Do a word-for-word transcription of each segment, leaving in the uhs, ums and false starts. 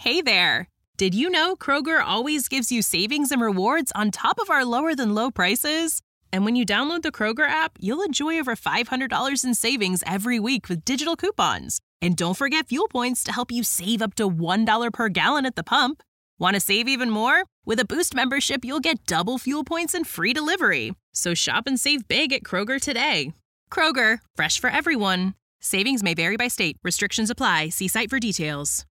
Hey there! Did you know Kroger always gives you savings and rewards on top of our lower-than-low prices? And when you download the Kroger app, you'll enjoy over five hundred dollars in savings every week with digital coupons. And don't forget fuel points to help you save up to one dollar per gallon at the pump. Want to save even more? With a Boost membership, you'll get double fuel points and free delivery. So shop and save big at Kroger today. Kroger, fresh for everyone. Savings may vary by state. Restrictions apply. See site for details.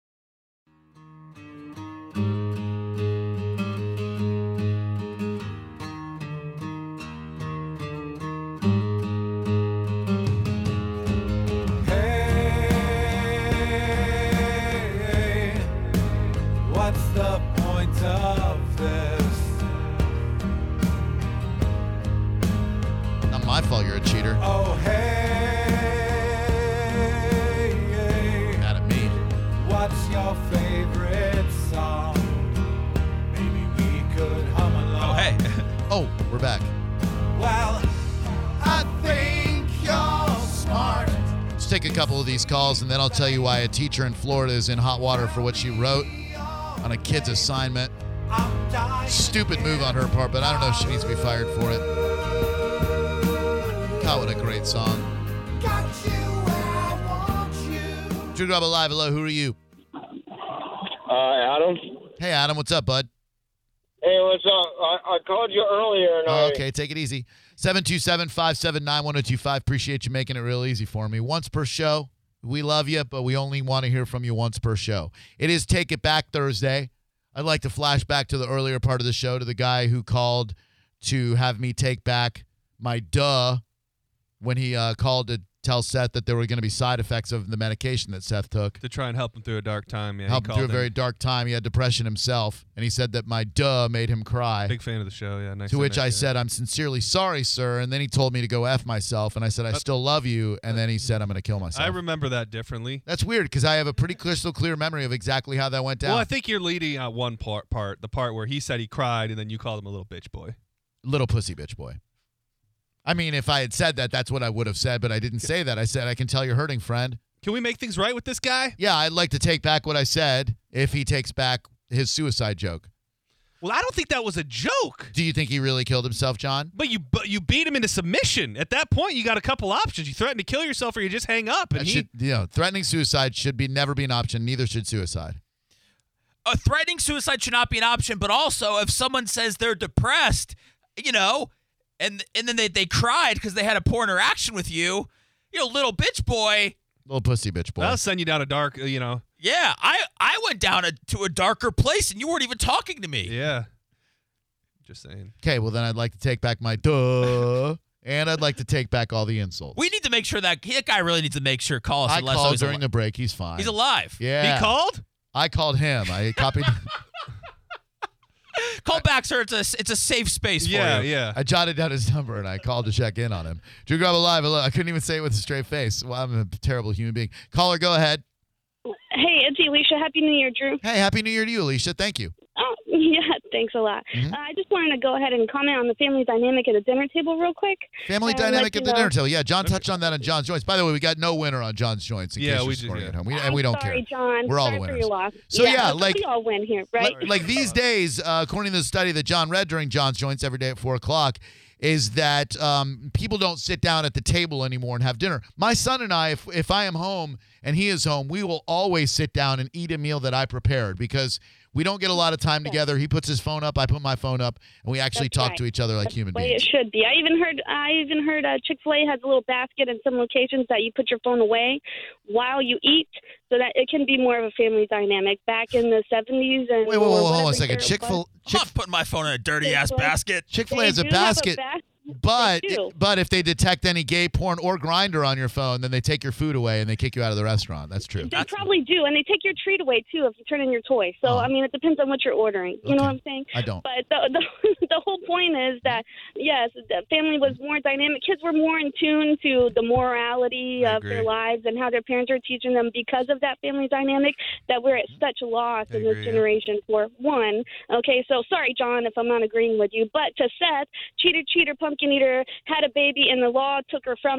My fault you're a cheater. Oh, hey, hey. Mad at me. What's your favorite song? Maybe we could hum along. Oh, hey. Oh, we're back. Well, I think you're smart. Let's take a couple of these calls, and then I'll tell you why a teacher in Florida is in hot water for what she wrote on a kid's assignment. Stupid move on her part, but I don't know if she needs to be fired for it. God, what a great song. Got you where I want you. Drew Garabo Live, hello, who are you? Uh, Adam. Hey, Adam, what's up, bud? Hey, what's up? I, I called you earlier. And Oh, I, okay, take it easy. seven two seven, five seven nine, one oh two five. Appreciate you making it real easy for me. Once per show. We love you, but we only want to hear from you once per show. It is Take It Back Thursday. I'd like to flash back to the earlier part of the show to the guy who called to have me take back my duh when he uh, called to tell Seth that there were going to be side effects of the medication that Seth took. To try and help him through a dark time. Yeah, Helped he him through a called very in. dark time. He had depression himself, and he said that my duh made him cry. Big fan of the show, yeah. Nice To which I nice, said, I'm sincerely sorry, sir. And then he told me to go F myself, and I said, I still love you. And then he said, I'm going to kill myself. I remember that differently. That's weird because I have a pretty crystal clear memory of exactly how that went down. Well, I think you're leading on one part, part, the part where he said he cried, and then you called him a little bitch boy. Little pussy bitch boy. I mean, if I had said that, that's what I would have said, but I didn't say that. I said, I can tell you're hurting, friend. Can we make things right with this guy? Yeah, I'd like to take back what I said if he takes back his suicide joke. Well, I don't think that was a joke. Do you think he really killed himself, John? But you but you beat him into submission. At that point, you got a couple options. You threaten to kill yourself or you just hang up. And That he, should, you know, threatening suicide should be never be an option. Neither should suicide. A threatening suicide should not be an option, but also if someone says they're depressed, you know, and and then they, they cried because they had a poor interaction with you, you know, little bitch boy. Little pussy bitch boy. that'll send you down a dark, uh, you know. Yeah, I, I went down a, to a darker place and you weren't even talking to me. Yeah. Just saying. Okay, well, then I'd like to take back my duh, and I'd like to take back all the insults. We need to make sure that that guy really needs to make sure call us. I unless called he's during al- the break. He's fine. He's alive. Yeah. He called? I called him. I copied. Call back, sir. It's a it's a safe space for Yeah, you. yeah. I jotted down his number and I called to check in on him. Drew Garabo Live. Hello. I couldn't even say it with a straight face. Well, I'm a terrible human being. Caller, go ahead. Hey, it's Alicia. Happy New Year, Drew. Hey, happy New Year to you, Alicia. Thank you. Oh, yeah, thanks a lot. Mhm. Uh, I just wanted to go ahead and comment on the family dynamic at a dinner table real quick. Family Uh, dynamic let at you the dinner know- table. Yeah, John touched on that on John's Joints. By the way, we got no winner on John's Joints. In Yeah, case we you're did, scoring yeah. at home. We, I'm and we don't sorry, care. John. We're all sorry the for winners. your loss. So, yeah, yeah like- we all win here, right? Like, like these days, uh, according to the study that John read during John's Joints every day at four o'clock, is that um, people don't sit down at the table anymore and have dinner. My son and I, if, if I am home and he is home, we will always sit down and eat a meal that I prepared because we don't get a lot of time together. He puts his phone up, I put my phone up, and we actually That's talk right. to each other like That's human the way beings. it should be. I even heard. I even heard uh, Chick-fil-A has a little basket in some locations that you put your phone away while you eat, so that it can be more of a family dynamic. Back in the seventies and Wait, wait, wait, or hold on whatever a second. year it was. Chick-fil I'm Chick not putting my phone in a dirty ass Chick-fil-A. basket. Chick-fil-A They has a do have basket, bas- but They do. but if they detect any gay porn or Grinder on your phone, then they take your food away and they kick you out of the restaurant. That's true. They probably do, and they take your treat away too if you turn in your toy. So Oh. I mean, it depends on what you're ordering. You Okay. know what I'm saying? I don't. But the, the the whole point is that yes, the family was more dynamic. Kids were more in tune to the morality I of their agree. lives and how their parents are teaching them because of that family dynamic. That we're at such a loss I in this agree, yeah. generation for one. Okay, so sorry, John, if I'm not agreeing with you. But to Seth, cheater, cheater, pumpkin eater, had a baby, and the law took her from her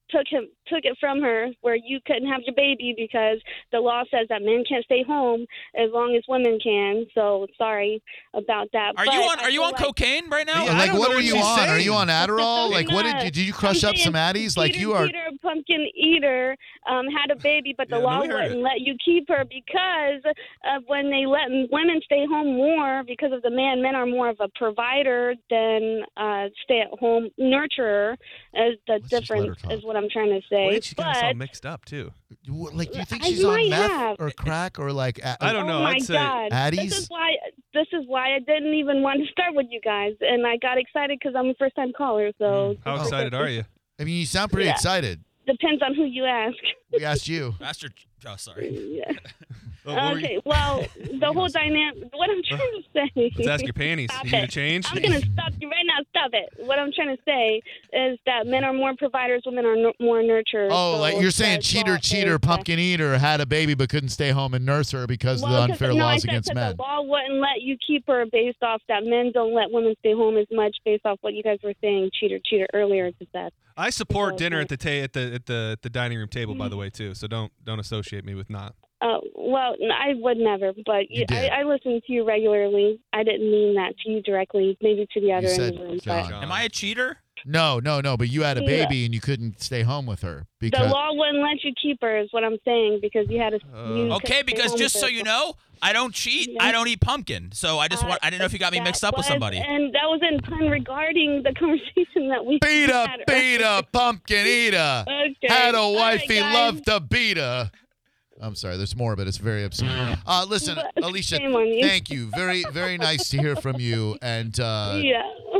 took him took it from her, where you couldn't have your baby because the law says that men can't stay home as long as women can. So sorry about that. Are but you on? I Are you feel on like, cocaine right now? Yeah, I like, don't what know are what you she's on? Are saying. you on Adderall? Like, what Nah, did you, did you crush I'm up some saying Addies? Like, Peter, you are. Peter Pumpkin Eater um, had a baby, but the Yeah, no, law we heard wouldn't it. let you keep her because of when they let women stay home more because of the man. Men are more of a provider than uh, stay-at-home nurturer. Is the Let's just let her difference talk. is what I'm trying to say. Wait, she got us all but mixed up too. What, Like, do you think I she's on might meth have. or crack or like? A- I don't oh know. my I'd say God, Addies? this is why this is why I didn't even want to start with you guys, and I got excited because I'm a first-time caller. So How Oh. excited are you? I mean, you sound pretty Yeah. excited. depends on who you ask. We asked you. Master. Oh, sorry. Yeah. Oh, what were you- Okay, well, the whole dynamic. What I'm trying to say. Let's ask your panties. Stop You need a it. change? I'm gonna stop you right now. Stop it. What I'm trying to say is that men are more providers, women are n- more nurturers. Oh, so like you're saying, the cheater, law cheater, is that- pumpkin eater had a baby but couldn't stay home and nurse her because Well, of the 'cause- unfair no, I laws said against 'cause men. The law wouldn't let you keep her based off that men don't let women stay home as much based off what you guys were saying, cheater, cheater earlier to that. I support Okay. dinner at the ta- at the at the at the dining room table, by the way, too. So don't don't associate me with not. Uh, well, n- I would never, but You you, did. I, I listen to you regularly. I didn't mean that to you directly, maybe to the other said end of the room. John. But Am I a cheater? No, no, no. But you had a Yeah. baby and you couldn't stay home with her the because law wouldn't let you keep her, is what I'm saying, because you had to. Uh, you Okay, couldn't stay because home just with so her. you know, I don't cheat. Yeah. I don't eat pumpkin. So I just Uh, want. I didn't know if you got me mixed up with that was- somebody. And that was in pun regarding the conversation that we beat a had beat a pumpkin eater. Okay. Had a All wife right, he guys. loved to beat her. I'm sorry, there's more, but it's very obscene. Uh, listen, But- Alicia, shame on you. thank you. Very, very nice to hear from you, and uh, Yeah.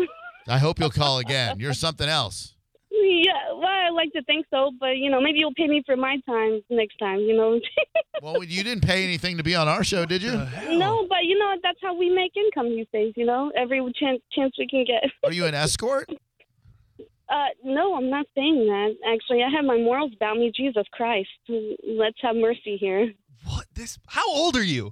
I hope you'll call again. You're something else. Yeah, well, I like to think so, but, you know, maybe you'll pay me for my time next time, you know. Well, you didn't pay anything to be on our show, did you? No, but, you know, that's how we make income these days, you know, every chance, chance we can get. Are you an escort? Uh, no, I'm not saying that. Actually, I have my morals about me. Jesus Christ. Let's have mercy here. What this? How old are you?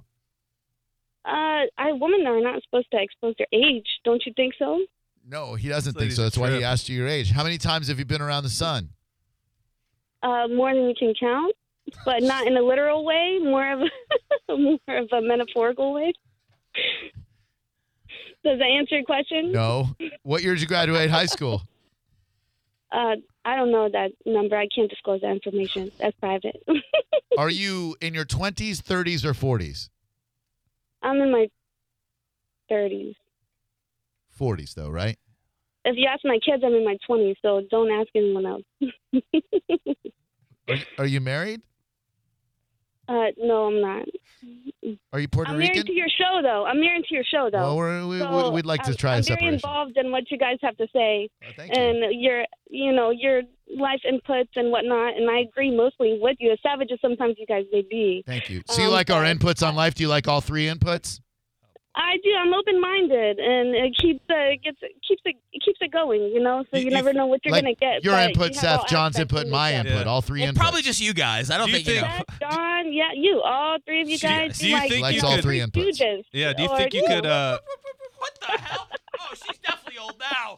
Uh, I women are not supposed to expose their age. Don't you think so? No, he doesn't This think lady's so. a That's why he trip. asked you your age. How many times have you been around the sun? Uh, more than you can count, but not in a literal way. More of a, more of a metaphorical way. Does that answer your question? No. What year did you graduate high school? Uh, I don't know that number. I can't disclose that information. That's private. Are you in your twenties, thirties, or forties? I'm in my thirties. forties, though, right? If you ask my kids, I'm in my twenties, so don't ask anyone else. Are, are you married? Uh, no, I'm not. Are you Puerto I'm Rican? married to your show, though. I'm married to your show, though. Well, we're, we, So, we, we'd like to I'm- try I'm a very separation. involved in what you guys have to say, Oh, thank you. and your, you know, your life inputs and whatnot. And I agree mostly with you. As savage as sometimes you guys may be, Thank you. So you Um, like our but- inputs on life? Do you like all three inputs? I do. I'm open-minded, and it keeps uh, gets keeps it it keeps it going. You know, so You- you, you never f- know what you're like gonna get. your but input, you have all Seth, John's aspects input, in my yourself. input. Yeah. All three Well, inputs. probably just you guys. I don't Do you think, you know. think- Seth, John, yeah, you, all three of you Do you- guys. do you like, think Likes you all could- three inputs. Stooges, Yeah. Do you or, think you could? know, uh What the hell? Oh, she's definitely old now.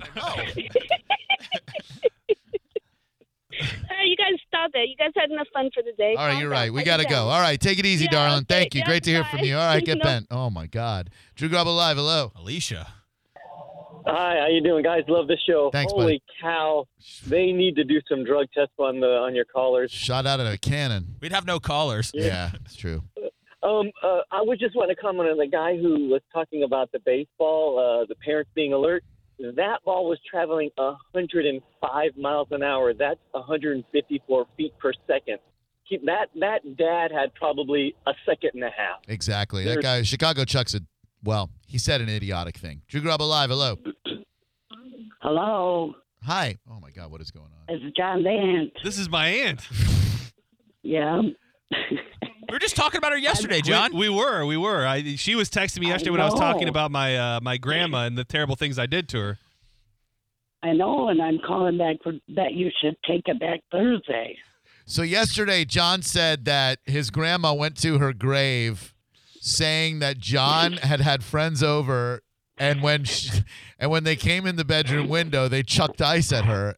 Hey, you guys stop it. You guys had enough fun for the day. All right, Calm you're down. right. We Pipe got to it go. down. All right, take it easy, Yeah, darling. okay. Thank you. Yeah, Great to hear from bye. you. All right, get No. bent. Oh, my God. Drew Grubble Live, hello. Alicia. Hi, how you doing, guys? Love the show. Thanks, Holy buddy. cow! They need to do some drug tests on the on your callers. Shot out of a cannon. We'd have no callers. Yeah, it's true. Um, uh, I would just want to comment on the guy who was talking about the baseball, uh, the parents being alert. That ball was traveling one hundred five miles an hour. That's one hundred fifty-four feet per second. Keep that. That dad had probably a second and a half. Exactly. That There's- guy, Chicago Chuck said, well, he said an idiotic thing. Drew Grubble Live, hello. Hello, Hi. Oh, my God, what is going on? it's John Vance. This is my aunt. Yeah. We were just talking about her yesterday, John. We, we were. We were. I. She was texting me I yesterday when I was talking know. about my uh, my grandma and the terrible things I did to her. I know, and I'm calling back for that you should take it back Thursday. So yesterday, John said that his grandma went to her grave saying that John had had friends over, and when she, and when they came in the bedroom window, they chucked ice at her.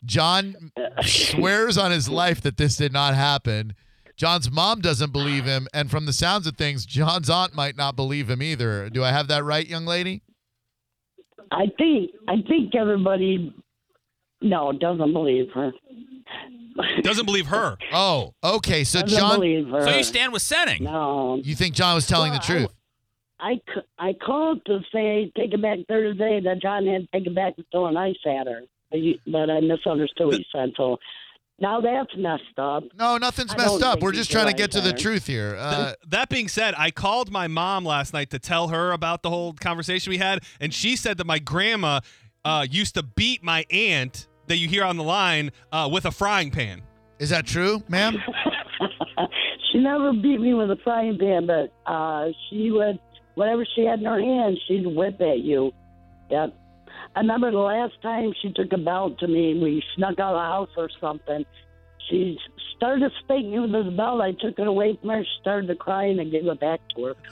John swears on his life that this did not happen. John's mom doesn't believe him, and from the sounds of things, John's aunt might not believe him either. Do I have that right, young lady? I think I think everybody no doesn't believe her. Doesn't believe her. Oh, okay. So doesn't John, believe her. So you stand with Senning. No. you think John was telling Well, the truth? I, c- I called to say take it back Thursday that John had to take it back and throw an ice at her, but, you, but I misunderstood what he said. So now that's messed up. No, nothing's I messed don't up. think We're he's just trying to the get to right the guy. truth here. Uh, Th- that being said, I called my mom last night to tell her about the whole conversation we had, and she said that my grandma uh, used to beat my aunt that you hear on the line uh, with a frying pan. is that true, ma'am? She never beat me with a frying pan, but uh, she would, whatever she had in her hand, she'd whip at you. Yep. I remember the last time she took a belt to me, we snuck out of the house or something. She started spanking me with this belt. I took it away from her. She started to cry, and I gave it back to her.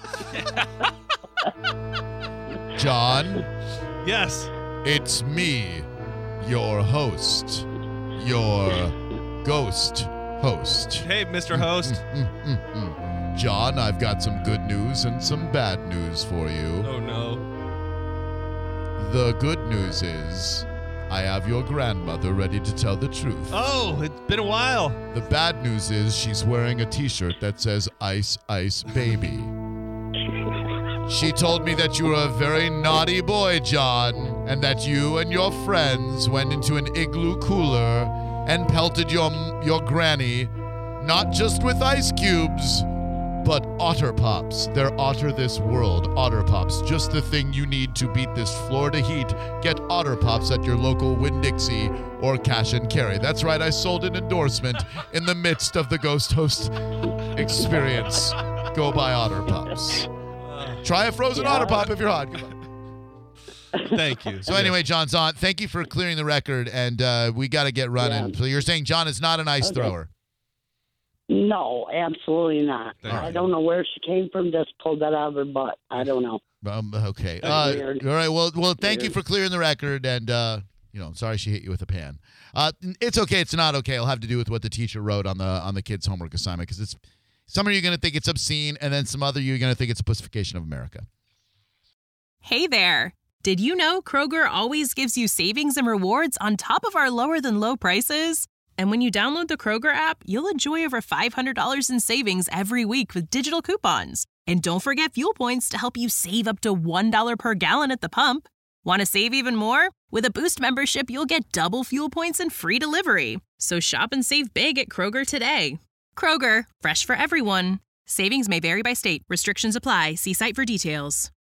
John, Yes. it's me, your host, your ghost host. Hey, Mister Host. Mm, mm, mm. John, I've got some good news and some bad news for you. Oh, no. The good news is I have your grandmother ready to tell the truth. Oh, it's been a while. The bad news is she's wearing a t-shirt that says Ice Ice Baby. She told me that you were a very naughty boy, John, and that you and your friends went into an igloo cooler and pelted your your granny not just with ice cubes, but Otter Pops. They're Otter this world. Otter Pops, just the thing you need to beat this Florida heat. Get Otter Pops at your local Winn-Dixie or Cash and Carry. That's right, I sold an endorsement in the midst of the Ghost Host experience. Go buy Otter Pops. Try a frozen Yeah. Otter Pop if you're hot. Goodbye. Thank you. So anyway, John's on. Thank you for clearing the record, and uh, we got to get running. Yeah. So you're saying John is not an ice Okay. thrower? No, absolutely not. Thank I you. don't know where she came from. Just pulled that out of her butt. I don't know. Um, okay. That's Uh, weird. all right. Well, well, thank you Weird. for clearing the record, and uh, you know, sorry she hit you with a pan. Uh, it's okay. It's not okay. It'll have to do with what the teacher wrote on the on the kid's homework assignment, because it's some of you are going to think it's obscene, and then some other you are going to think it's a pussification of America. Hey there! Did you know Kroger always gives you savings and rewards on top of our lower than low prices? And when you download the Kroger app, you'll enjoy over five hundred dollars in savings every week with digital coupons. And don't forget fuel points to help you save up to one dollar per gallon at the pump. Want to save even more? With a Boost membership, you'll get double fuel points and free delivery. So shop and save big at Kroger today. Kroger, fresh for everyone. Savings may vary by state. Restrictions apply. See site for details.